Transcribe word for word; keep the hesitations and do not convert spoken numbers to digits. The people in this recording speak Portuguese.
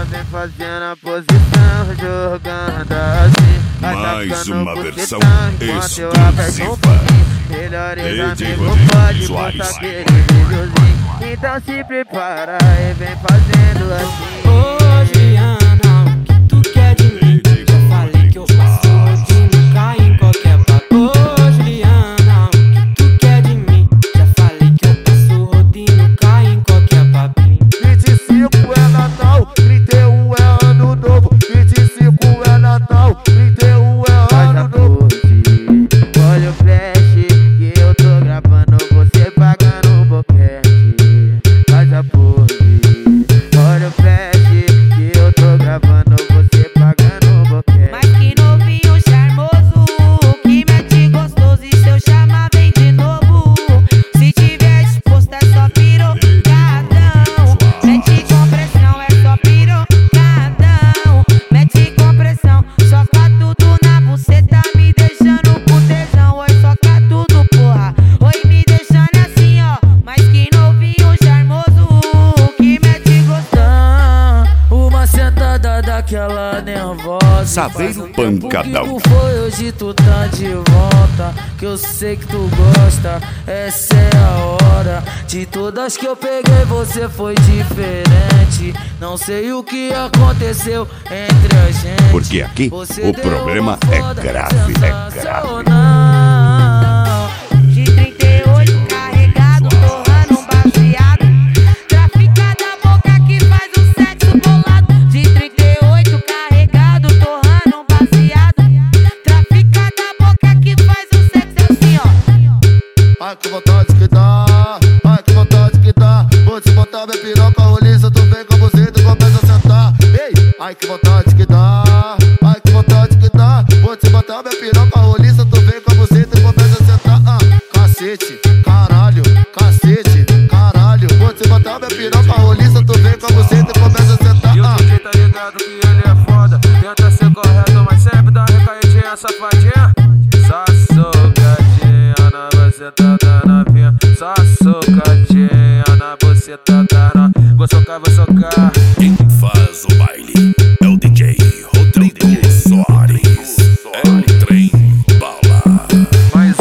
vem fazendo a posição, jogando assim. Mais uma versão exclusiva. Melhores amigos pode postar aquele videozinho. Então se prepara e vem fazendo assim. Ô Juliana, o que tu quer de mim? Já falei que eu faço rodinho, cai em qualquer papo. Ô Juliana, o que tu quer de mim? Já falei que eu passo rodinho, cai em qualquer papinho. vinte e cinco é Natal, trinta e um é ano novo. vinte e cinco é Natal, trinta e um é ano novo. Olha o flash que eu tô gravando, você pagando um boquete. Faz a pose. Olha o flash que eu tô gravando, você pagando um boquete. Mas que novinho charmoso, que mete gostoso, e se eu chamar vem de novo. Se tiver disposto é só pirocadão. Mete com pressão, é só pirocadão. Mete com pressão, soca tudo na buceta, me deixando com tesão. Oi, soca tudo, porra. Oi, me deixando assim, ó. Mas que novinho charmoso, que mete gostão. Uma sentada daquela nervosa. Saveiro Pancadão. O que tu foi hoje tu tá de volta, que eu sei que tu gosta. Essa é a hora. De todas que eu peguei você foi diferente. Não sei o que aconteceu entre a gente. Porque aqui Você o deu problema uma é foda grave, é grave. sensacional. De trinta e oito carregado, torrando um baseado. Trafica da boca que faz o sexo bolado. De trinta e oito carregado, torrando um baseado. Trafica da boca que faz o sexo assim, ó. Ai que vontade que dá, ai que vontade que dá. Vou te botar minha piroca roliça, tu vem com você e tu começa a sentar. Ei, ai que vontade que dá, ai que vontade que dá. Vou te botar minha piroca roliça, tu vem com você e tu começa a sentar. Ah, cacete, caralho, cacete, caralho. Vou te botar minha piroca roliça, tu vem com você e tu começa a sentar. E o Ah, D J tá ligado que ele é foda. Tenta ser correto, mas sempre dá uma recaidinha, safadinha. Só socadinha na buceta da novinha. Só socadinha na buceta da novinha. Vou socar, vou socar. Quem faz o baile